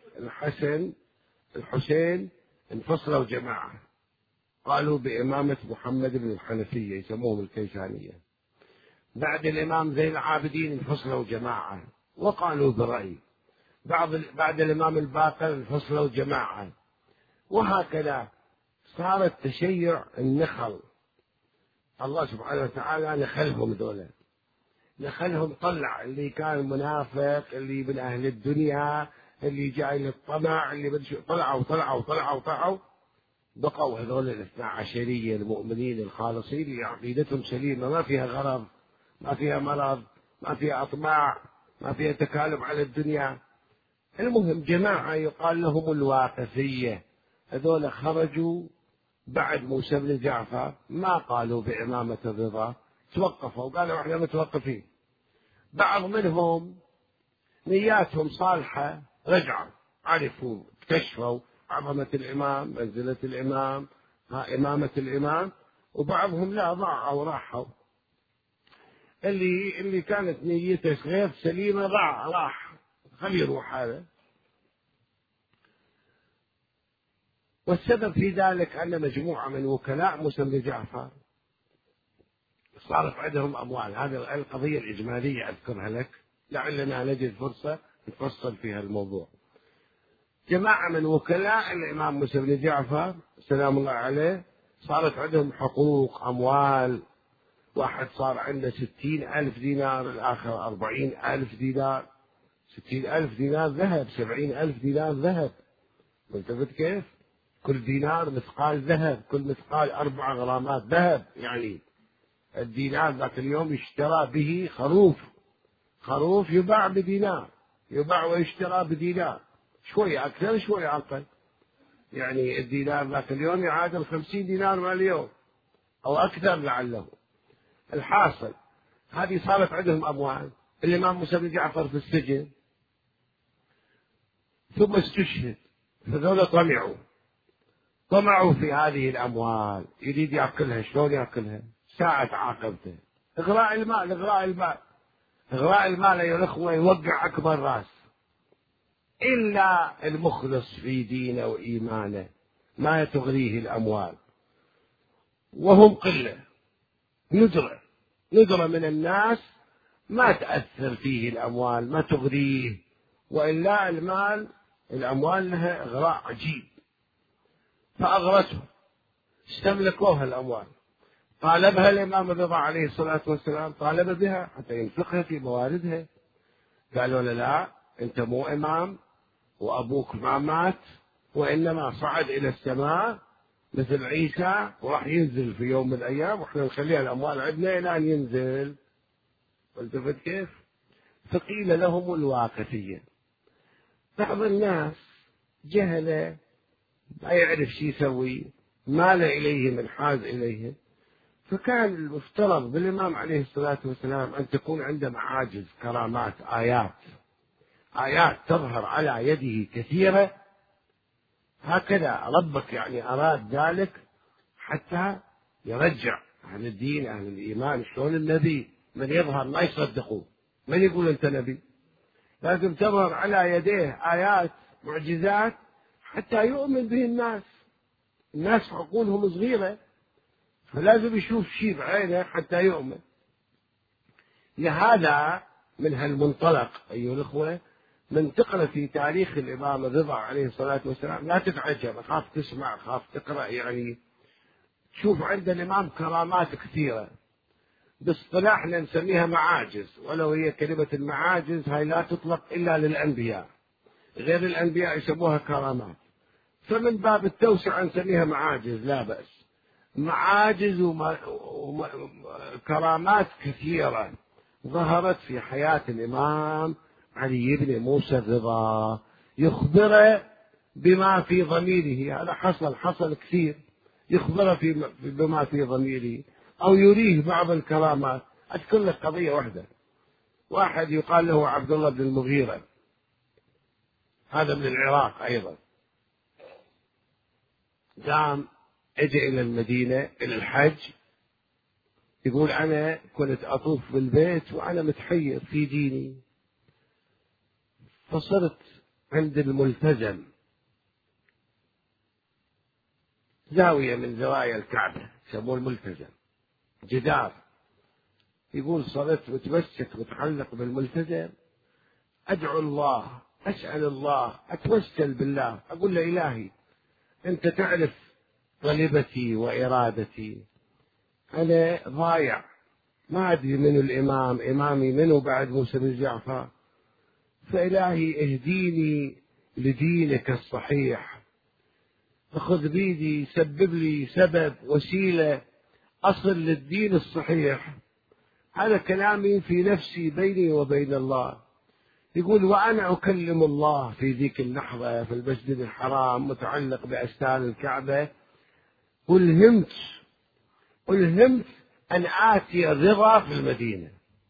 الحسين انفصلوا جماعة، قالوا بإمامة محمد بن الحنفية يسموهم الكيسانية. بعد الإمام زين العابدين انفصلوا جماعة وقالوا برأي. بعد الإمام الباقر انفصلوا جماعة، وهكذا صارت تشيع النخل. الله سبحانه وتعالى نخلهم طلع اللي كان منافق، اللي من أهل الدنيا، اللي جاي للطمع، اللي طلعوا بقوا هذول الاثنا عشرية المؤمنين الخالصين اللي عقيدتهم سليمة، ما فيها غرض، ما فيها مرض، ما فيها أطماع، ما فيها تكالب على الدنيا. المهم جماعة يقال لهم الواقفية، هذول خرجوا بعد موسى بن جعفر، ما قالوا بإمامة الرضا، توقفوا قالوا احنا متوقفين. بعض منهم نياتهم صالحة، رجعوا عرفوا اكتشفوا عظمة الإمام، منزلة الإمام، إمامة الإمام، وبعضهم لا، ضاعوا راحوا. اللي كانت نيته غير سليمة راح، خليه يروح هذا. والسبب في ذلك أن مجموعة من وكلاء موسى بن جعفر صارت عندهم أموال. هذه القضية الإجمالية أذكرها لك لعلنا نجد فرصة نفصل فيها الموضوع. جماعة من وكلاء الإمام موسى بن جعفر سلام الله عليه صارت عندهم حقوق أموال، واحد صار عنده 60,000 دينار، الآخر 40,000 دينار، 60,000 دينار ذهب، 70,000 دينار ذهب، ملتفت كيف؟ كل دينار مثقال ذهب، كل مثقال 4 غرامات ذهب. يعني الدينار ذاك اليوم يشترى به خروف يباع بدينار، يباع ويشترى بدينار، شوية أكثر شوية أقل. يعني الدينار ذاك اليوم يعادل 50 دينار مع اليوم أو أكثر لعله. الحاصل هذه صارت عندهم أموال. الإمام موسى بن جعفر في السجن ثم استشهد، فذولا طمعوا في هذه الأموال، يريد يأكلها. شلون يأكلها؟ ساعة عاقبته إغراء المال يا الأخوة يوقع أكبر رأس. إلا المخلص في دينه وإيمانه ما تغريه الأموال، وهم قلة، ندرة من الناس ما تأثر فيه الأموال، ما تغريه. وإلا الأموال لها إغراء عجيب، فأغرته، استملكوها الأموال. طالبها الإمام الرضا عليه الصلاة والسلام، طالب بها حتى ينفقها في مواردها. قالوا له لا، أنت مو إمام وأبوك ما مات وإنما صعد إلى السماء مثل عيسى، وراح ينزل في يوم من الأيام، وإحنا نخليها الأموال عندنا إلى أن ينزل. والتفت كيف؟ فقيل لهم الواقفية. بعض الناس جهلة ما يعرف شي يسوي، مال إليه من حاز إليه، فكان المفترض بالإمام عليه الصلاة والسلام أن تكون عنده معاجز، كرامات، آيات تظهر على يده كثيرة، هكذا ربك يعني أراد ذلك حتى يرجع أهل الدين أهل الإيمان. شلون النبي من يظهر ما يصدقوه، من يقول أنت نبي؟ لازم تظهر على يديه آيات معجزات حتى يؤمن به الناس عقولهم صغيرة، فلازم يشوف شيء بعينه حتى يؤمن. لهذا من هالمنطلق أيها الأخوة، من تقرأ في تاريخ الإمام الرضا عليه الصلاة والسلام لا تتعجب، خاف تسمع، خاف تقرأ، يعني تشوف عند الإمام كرامات كثيرة، باصطلاحنا نسميها معاجز، ولو هي كلمة المعاجز هاي لا تطلق إلا للأنبياء، غير الأنبياء يسموها كرامات، فمن باب التوسعة نسميها معاجز لا بأس. معاجز وكرامات كثيرة ظهرت في حياة الإمام علي بن موسى الرضا، يخبره بما في ضميره. هذا حصل كثير، يخبره بما في ضميره، أو يريه بعض الكرامات. أذكر لك قضية واحدة. واحد يقال له عبد الله بن المغيرة، هذا من العراق أيضا، قام اجى إلى المدينة إلى الحج، يقول أنا كنت أطوف بالبيت وأنا متحير في ديني، فصرت عند الملتزم، زاوية من زوايا الكعبة يسموه الملتزم، جدار، يقول صرت متمسك متعلق بالملتزم، أدعو الله، أسأل الله، أتوسل بالله، أقول له إلهي أنت تعرف طلبتي وإرادتي، أنا ضايع ما أدري من الإمام، إمامي منه بعد موسى بن جعفر، فإلهي اهديني لدينك الصحيح، فخذ بيدي، سبب لي سبب وسيلة أصل للدين الصحيح. هذا كلامي في نفسي بيني وبين الله. يقول وأنا أكلم الله في ذيك اللحظة في المسجد الحرام متعلق بأستار الكعبة، ألهمت أن آتي الرضا في المدينة،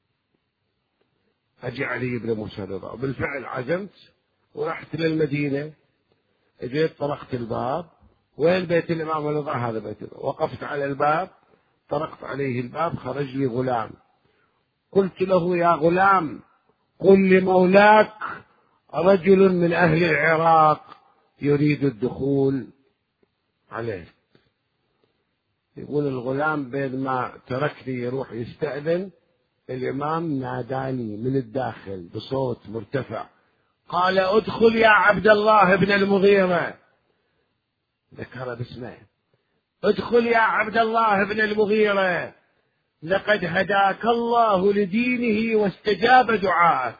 أجي علي بن موسى الرضا، وبالفعل عزمت ورحت للمدينة، اجيت طرقت الباب، وين بيت الإمام الرضا؟ هذا بيت الرضا. وقفت على الباب، طرقت عليه الباب، خرج لي غلام، قلت له يا غلام قل لمولاك رجل من أهل العراق يريد الدخول عليه. يقول الغلام بين ما تركني يروح يستأذن، الإمام ناداني من الداخل بصوت مرتفع، قال ادخل يا عبد الله بن المغيرة، ذكر باسمه، ادخل يا عبد الله بن المغيرة، لقد هداك الله لدينه واستجاب دعاءك.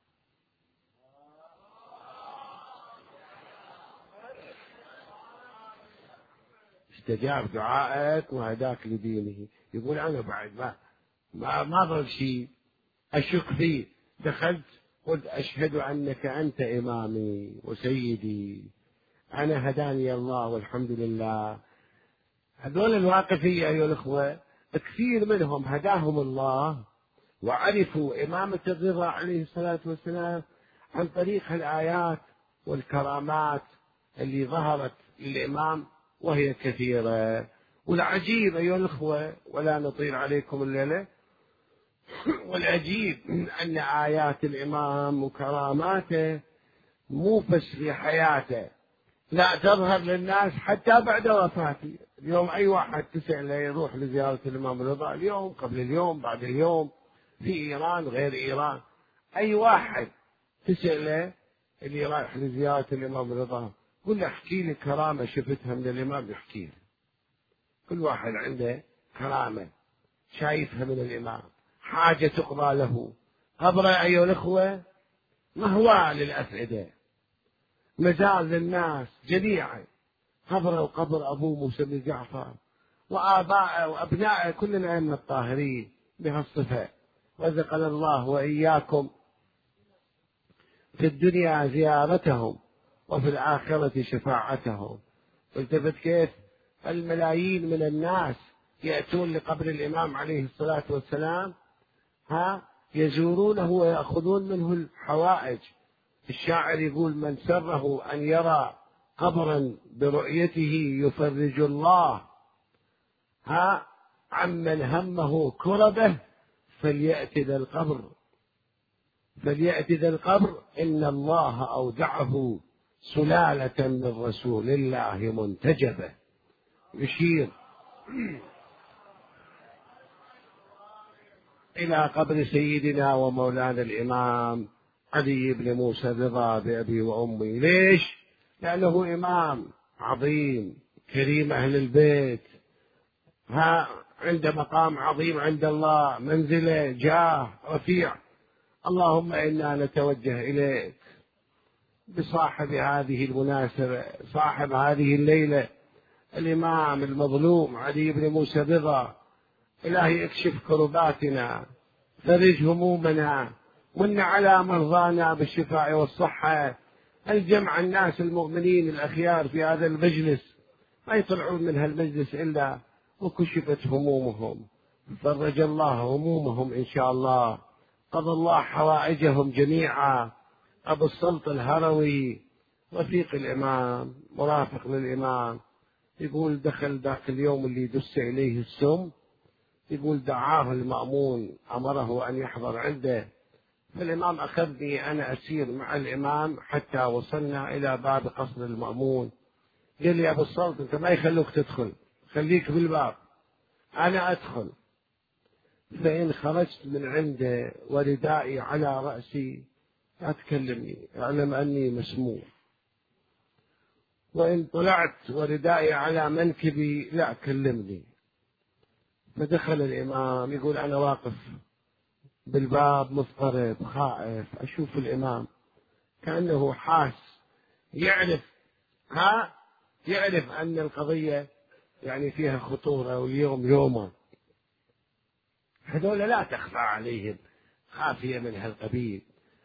استجاب دعائك وهداك لدينه. يقول أنا بعد ما ظل شيء أشك فيه، دخلت قلت أشهد أنك أنت إمامي وسيدي، أنا هداني الله والحمد لله. هذول الواقفية أيها الأخوة كثير منهم هداهم الله وعرفوا إمامة الرضا عليه الصلاة والسلام عن طريق الآيات والكرامات اللي ظهرت للإمام، وهي كثيرة. والعجيب أيها الأخوة، ولا نطيل عليكم الليلة، والعجيب أن آيات الإمام وكراماته مو بس في حياته، لا تظهر للناس حتى بعد وفاته. اليوم أي واحد تسأله يروح لزيارة الإمام الرضا، اليوم قبل اليوم بعد اليوم، في إيران غير إيران، أي واحد تسأله اللي رايح لزيارة الإمام الرضا قل له احكي لي كرامة شفتها من الإمام، يحكي له. كل واحد عنده كرامة شايفها من الإمام، حاجة تقضى له. قبر أيها الأخوة مهوى للأفئدة، مزال الناس جميعا حضروا قبر أبوه موسى بن جعفر وآبائه وأبنائه كلنا أئمة الطاهرين بهالصفة، رزقنا الله وإياكم في الدنيا زيارتهم وفي الآخرة شفاعتهم. التفت كيف الملايين من الناس يأتون لقبر الإمام عليه الصلاة والسلام يزورونه ويأخذون منه الحوائج. الشاعر يقول: من سره أن يرى قبرا برؤيته يفرج الله عمن همه كربه فليأت ذا القبر إن الله أودعه سلالة من رسول الله منتجبة. يشير إلى قبر سيدنا ومولانا الإمام علي بن موسى الرضا بأبي وأمي. ليش؟ لأنه إمام عظيم كريم أهل البيت، عند مقام عظيم عند الله، منزله جاه رفيع. اللهم إنا نتوجه إليك بصاحب هذه المناسبة، صاحب هذه الليلة، الإمام المظلوم علي بن موسى الرضا. إلهي اكشف كرباتنا، فرج همومنا، من على مرضانا بالشفاء والصحة. الجمع الناس المؤمنين الأخيار في هذا المجلس ما يطلعون من هالمجلس إلا وكشفت همومهم، فرج الله همومهم إن شاء الله، قضى الله حوائجهم جميعا. أبو السلط الهروي رفيق الإمام مرافق للإمام يقول: دخل ذاك اليوم اللي دس إليه السم، يقول دعاه المأمون أمره أن يحضر عنده، فالإمام أخذني أنا أسير مع الإمام حتى وصلنا إلى باب قصر المأمون. قال لي: أبو السلط أنت ما يخلوك تدخل، خليك بالباب أنا أدخل. فإن خرجت من عنده وردائي على رأسي لا تكلمني، اعلم أني مسموم. وإن طلعت وردائي على منكبي لا كلمني. فدخل الإمام يقول: أنا واقف بالباب مضطرب خائف أشوف الإمام، كأنه حاس يعرف أن القضية يعني فيها خطورة واليوم يومه، هذول لا تخفى عليهم خافية من هالقبيل.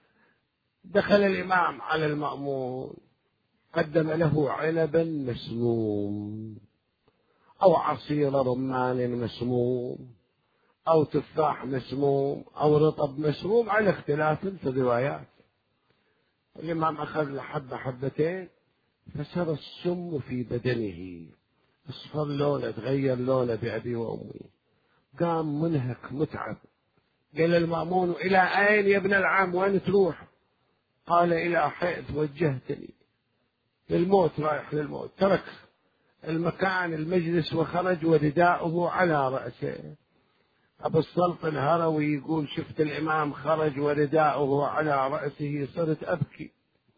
دخل الإمام على المأمون، قدم له عنبا مسموم أو عصير رمان مسموم أو تفاح مسموم أو رطب مسموم على اختلاف في الروايات. الإمام أخذ له حبة حبتين فسر السم في بدنه، اصفر لونه، تغير لونه بأبي وأمي، قام منهك متعب. قال المأمون: إلى أين يا ابن العم، وين تروح؟ قال: إلى حيث وجهتني، للموت، رايح للموت. ترك المكان المجلس وخرج ورداؤه على رأسه. أبو السلط الهروي يقول: شفت الإمام خرج ورداؤه على رأسه صرت أبكي،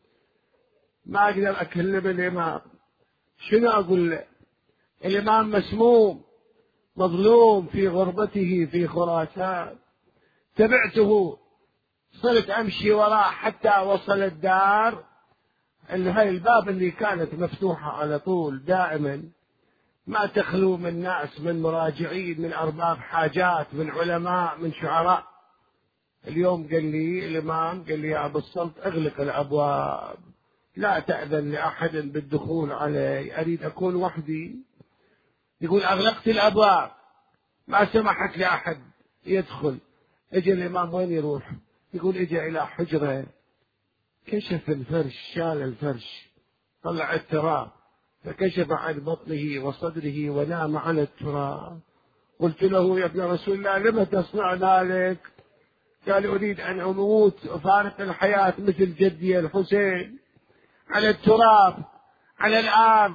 ما أقدر أكلم الإمام، شنو أقول له؟ الإمام مسموم مظلوم في غربته في خراسان. تبعته، صرت أمشي وراه حتى وصل الدار، هاي الباب اللي كانت مفتوحة على طول دائما، ما تخلو من ناس، من مراجعين، من أرباب حاجات، من علماء، من شعراء. اليوم قال لي الإمام، قال لي: يا أبو السلط اغلق الأبواب، لا تأذن لأحد بالدخول علي، أريد أكون وحدي. يقول: أغلقت الأبواب، ما سمحت لأحد يدخل. اجى الإمام، وين يروح؟ يقول: اجى إلى حجرة، كشف الفرش، شال الفرش، طلع التراب، فكشف عن بطنه وصدره ونام على التراب. قلت له: يا ابن رسول الله لم تصنع ذلك؟ قال: أريد أن أموت وفارق الحياة مثل جدي الحسين على التراب على الآب.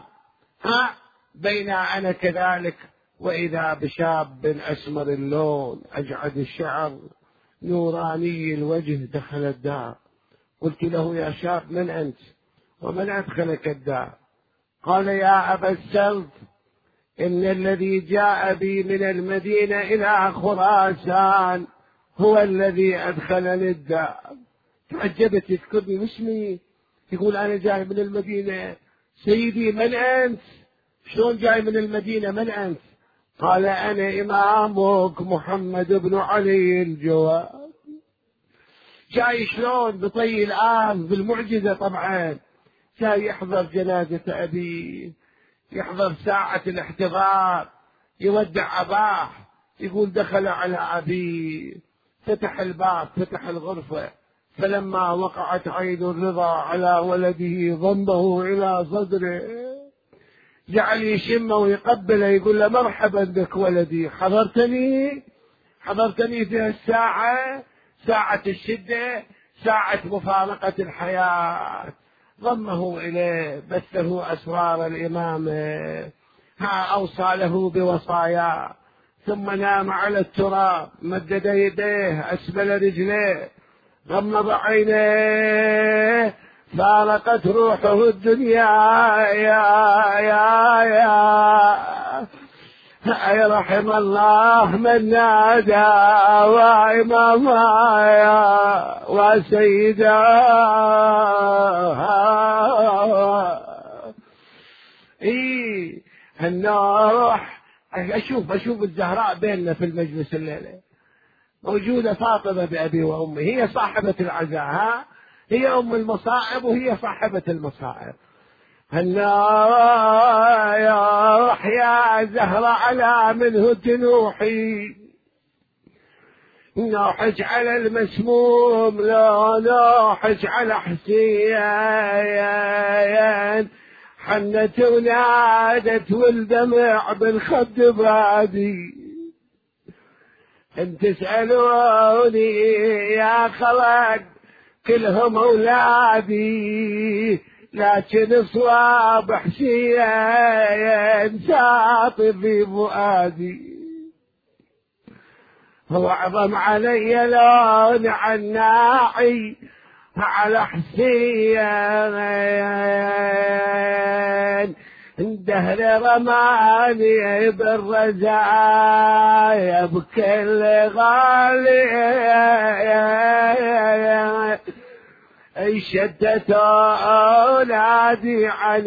بين أنا كذلك وإذا بشاب أسمر اللون أجعد الشعر نوراني الوجه دخل الدار. قلت له: يا شاب من أنت ومن أدخلك الدار؟ قال: يا أبا السلط، إن الذي جاء بي من المدينة إلى خراسان هو الذي أدخلني الدار. تعجبت، يذكرني اسمي، يقول أنا جاي من المدينة. سيدي من أنت؟ شلون جاي من المدينة؟ من أنت؟ قال أنا إمامك محمد بن علي الجواد. جاي شلون؟ بطي الآن بالمعجزة طبعا. جاي يحضر جنازة أبيه، يحضر ساعة الاحتضار، يودع أباه. يقول دخل على أبيه، فتح الباب، فتح الغرفة، فلما وقعت عين الرضا على ولده ضمه إلى صدره، جعل يشمه ويقبله، يقول له مرحبا بك ولدي، حضرتني في الساعة، ساعة الشدة، ساعة مفارقة الحياة. ضمه إليه، بثه أسرار الإمامة، أوصى له بوصايا، ثم نام على التراب، مدد يديه أسفل رجليه، غمض عينيه، فارقت روحه الدنيا. يا رحم الله من نادى وإماما وسيدا. النوح أشوف الزهراء بيننا في المجلس الليلة موجودة فاطمة بأبي وأمي، هي صاحبة العزاء، هي أم المصائب وهي صاحبة المصائب. النوح يا زهرة على منه تنوحي، نوحج على المسموم، لا نوحج على حسين، حنت ونادت والدمع بالخد بادي. ان تسألوني يا خلق كلهم أولادي، لكن صواب حسين ساطي في فؤادي. هو أعظم علي لون عناعي على حسين، دهر رماني بالرزايا بكل غالي، شدت أولادي عن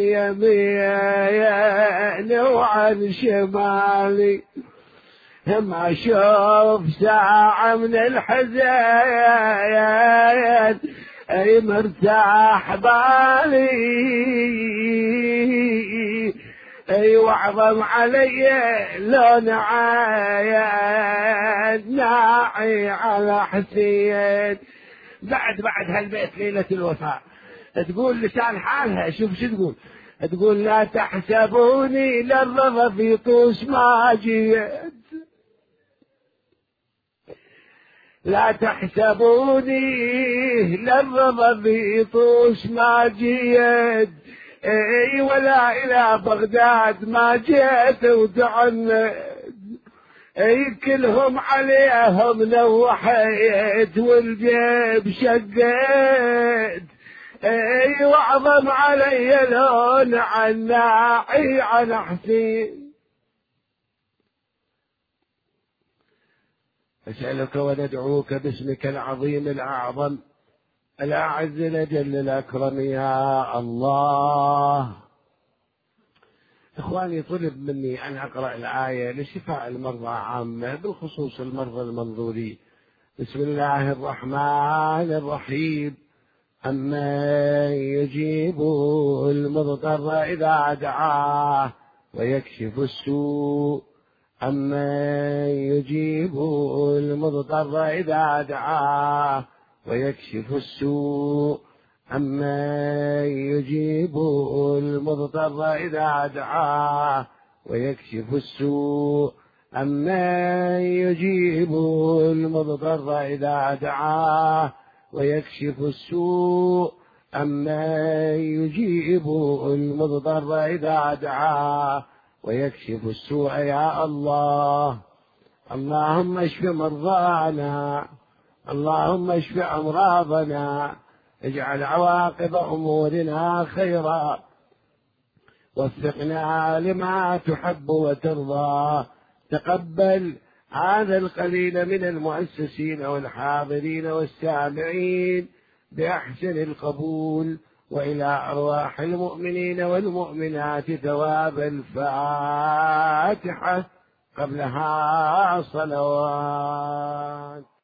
يمين وعن شمالي، ما أشوف ساعة من الحزين أي مرتاح بالي، أي وعظم علي لون عين ناعي على حسين. بعد هالبيت ليلة الوفاء تقول لسان حالها، شوف شو تقول لا تحسبوني للرضا في طوش ما جيت، لا تحسبوني للرضا في طوش ما جيت، اي ولا الى بغداد ما جيت وتعنت، اي كلهم عليهم نوحيت والجيب شقيت، اي واعظم علي لون عناعي على حسين. أسألك وندعوك باسمك العظيم الأعظم الأعز الأجل الأكرم يا الله. إخواني، طلب مني أن أقرأ الآية لشفاء المرضى عامة، بالخصوص المرضى المنظورين. بسم الله الرحمن الرحيم. أمن يجيب المضطر إذا دعاه ويكشف السوء، أمن يجيب المضطر إذا دعاه ويكشف السوء، أمن يجيب المضطر إذا دعاه ويكشف السوء، أمن يجيب المضطر إذا دعاه ويكشف السوء، أمن يجيب المضطر إذا دعاه ويكشف السوء يا الله. اللهم اشف مرضانا، اللهم اشف أمراضنا، اجعل عواقب أمورنا خيرا، وفقنا لما تحب وترضى. تقبل هذا القليل من المؤسسين والحاضرين والسامعين بأحسن القبول، وإلى أرواح المؤمنين والمؤمنات ثواب الفاتحة قبلها صلوات.